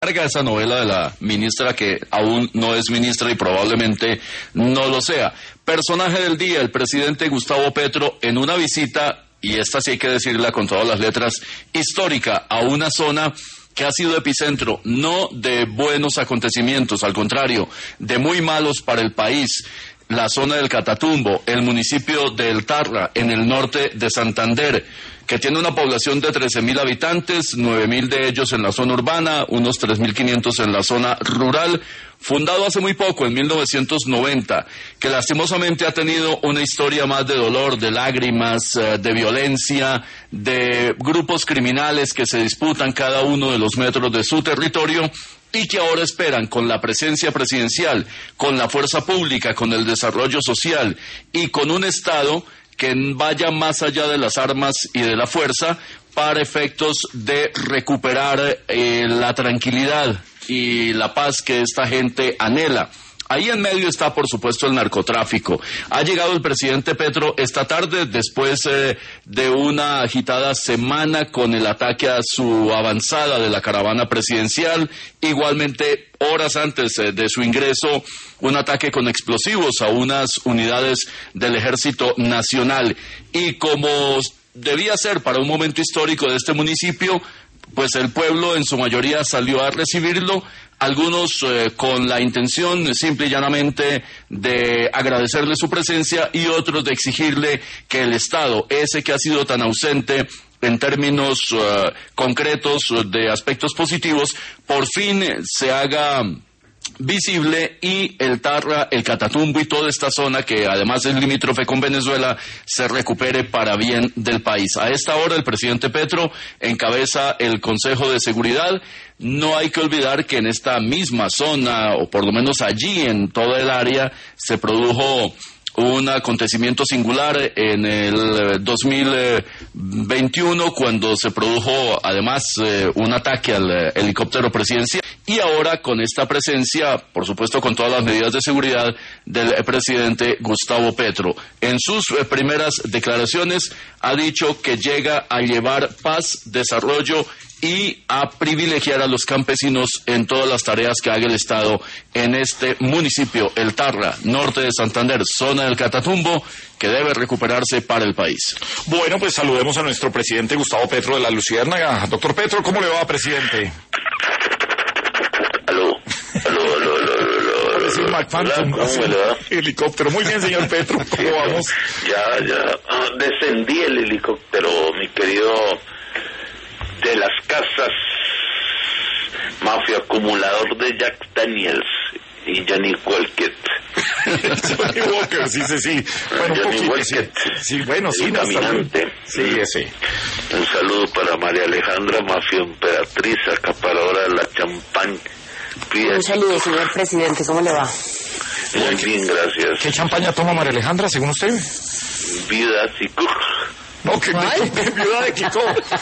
larga esa novela de la ministra que aún no es ministra y probablemente no lo sea. Personaje del día, el presidente Gustavo Petro, en una visita, y esta sí hay que decirla con todas las letras, histórica, a una zona que ha sido epicentro no de buenos acontecimientos, al contrario, de muy malos para el país. La zona del Catatumbo, el municipio de El Tarra, en el norte de Santander, que tiene una población de 13.000 habitantes, 9.000 de ellos en la zona urbana, unos 3.500 en la zona rural, fundado hace muy poco, en 1990, que lastimosamente ha tenido una historia más de dolor, de lágrimas, de violencia, de grupos criminales que se disputan cada uno de los metros de su territorio, y que ahora esperan, con la presencia presidencial, con la fuerza pública, con el desarrollo social y con un Estado que vaya más allá de las armas y de la fuerza para efectos de recuperar la tranquilidad y la paz que esta gente anhela. Ahí en medio está, por supuesto, el narcotráfico. Ha llegado el presidente Petro esta tarde, después de una agitada semana con el ataque a su avanzada de la caravana presidencial. Igualmente, horas antes de su ingreso, un ataque con explosivos a unas unidades del Ejército Nacional. Y como debía ser para un momento histórico de este municipio, pues el pueblo en su mayoría salió a recibirlo, algunos con la intención simple y llanamente de agradecerle su presencia y otros de exigirle que el Estado, ese que ha sido tan ausente en términos concretos de aspectos positivos, por fin se haga visible y El Tarra, el Catatumbo y toda esta zona que además es limítrofe con Venezuela se recupere para bien del país. A esta hora el presidente Petro encabeza el Consejo de Seguridad. No hay que olvidar que en esta misma zona, o por lo menos allí en toda el área, se produjo un acontecimiento singular en el 2021 cuando se produjo además un ataque al helicóptero presidencial, y ahora con esta presencia, por supuesto con todas las medidas de seguridad del presidente Gustavo Petro. En sus primeras declaraciones ha dicho que llega a llevar paz, desarrollo y a privilegiar a los campesinos en todas las tareas que haga el Estado en este municipio, El Tarra, norte de Santander, zona del Catatumbo, que debe recuperarse para el país. Bueno, pues saludemos a nuestro presidente Gustavo Petro de la Luciérnaga. Doctor Petro, ¿cómo le va, presidente? Aló. Es el McPhantom, helicóptero. Muy bien, señor Petro, ¿cómo vamos? Ya, descendí el helicóptero, mi querido, de las casas, mafia acumulador de Jack Daniels y Johnny Walker. Johnny Walker, sí. Bueno, Johnny Walker. Sí, bueno, sí, caminante. Sí, ese. Un saludo para María Alejandra, mafia emperatriz, acaparadora de la champaña. Un saludo, señor presidente, ¿cómo le va? Muy bien, gracias. ¿Qué champaña toma María Alejandra, según usted? Vida Sicur. No, que viuda de Kiko.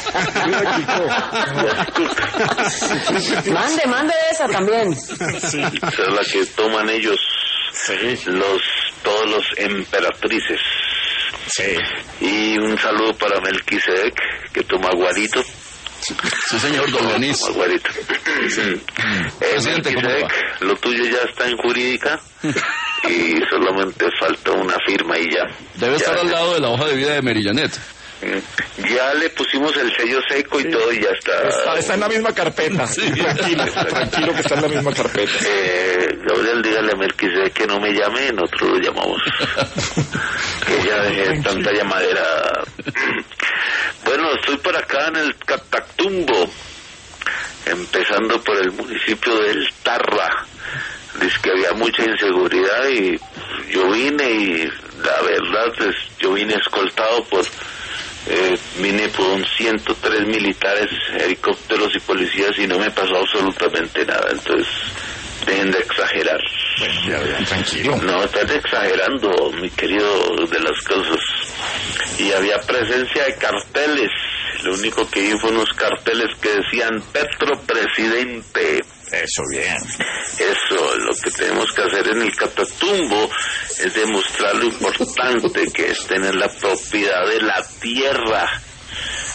Mande esa también. Sí. Esa es la que toman ellos, todos los emperatrices. Sí. Y un saludo para Melquisedec, que toma guarito. Sí, señor Don Denis. Guarito. Melquisedec, lo tuyo ya está en jurídica y solamente falta una firma y ya. Debe estar al lado de la hoja de vida de Mary Janet. Ya le pusimos el sello seco y todo y ya está. Está en la misma carpeta. Sí. Tranquilo que está en la misma carpeta. Gabriel, dígale a Melquisedec que no me llame, nosotros lo llamamos. Que ya deje tanta llamadera. Bueno, estoy por acá en el Catatumbo, empezando por el municipio de El Tarra. Dice que había mucha inseguridad y yo vine y la verdad pues yo vine escoltado por vine por 103 militares, helicópteros y policías y no me pasó absolutamente nada, entonces dejen de exagerar. Bueno, ya, tranquilo. No, estás exagerando, mi querido, de las cosas. Y había presencia de carteles, lo único que vi fue unos carteles que decían Petro presidente. Eso, bien. Eso, lo que tenemos que hacer en el Catatumbo es demostrar lo importante que es tener la propiedad de la tierra.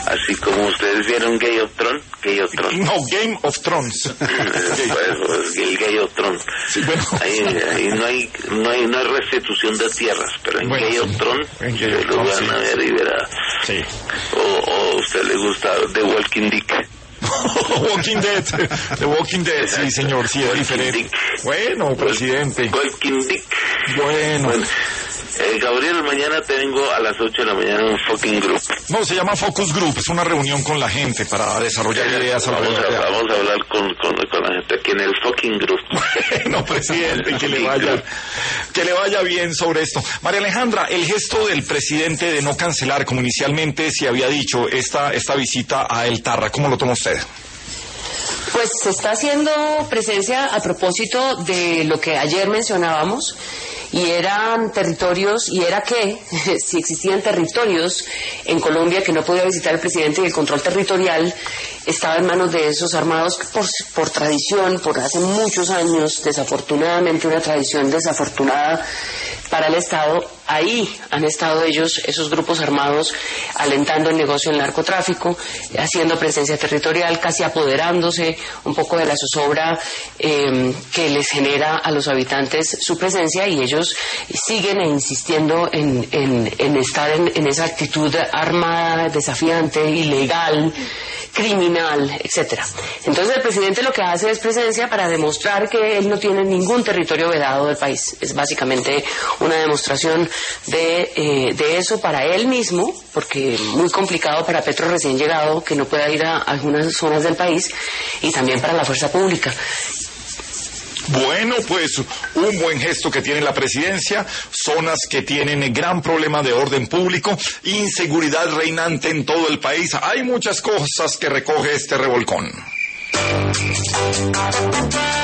Así como ustedes vieron Game of Thrones. No, Game of Thrones. Pues, el Game of Thrones. Sí, bueno. Ahí no hay restitución de tierras, pero en Game of Thrones se lo van a ver y verá. Sí. O a usted le gusta The Walking Dick. Walking Dead, The Walking Dead, sí señor, sí es diferente. Bueno, presidente. Walking Dick. Bueno. Gabriel, mañana tengo a las 8 de la mañana un fucking group. No, se llama Focus Group, es una reunión con la gente para desarrollar ideas. Vamos a hablar con la gente aquí en el fucking group. Bueno, presidente, que le vaya bien sobre esto. María Alejandra, el gesto del presidente de no cancelar, como inicialmente se había dicho, esta visita a El Tarra, ¿cómo lo toma usted? Pues se está haciendo presencia a propósito de lo que ayer mencionábamos, y eran territorios, y era que si existían territorios en Colombia que no podía visitar el presidente, y el control territorial estaba en manos de esos armados por tradición, por hace muchos años, desafortunadamente una tradición desafortunada para el Estado. Ahí han estado ellos, esos grupos armados, alentando el negocio del narcotráfico, haciendo presencia territorial, casi apoderándose un poco de la zozobra que les genera a los habitantes su presencia, y ellos siguen insistiendo en estar en esa actitud armada, desafiante, ilegal, criminal, etcétera. Entonces el presidente lo que hace es presencia para demostrar que él no tiene ningún territorio vedado del país. Es básicamente una demostración de eso para él mismo, porque muy complicado para Petro recién llegado, que no pueda ir a algunas zonas del país, y también para la fuerza pública. Bueno, pues un buen gesto que tiene la presidencia, zonas que tienen gran problema de orden público, inseguridad reinante en todo el país. Hay muchas cosas que recoge este revolcón.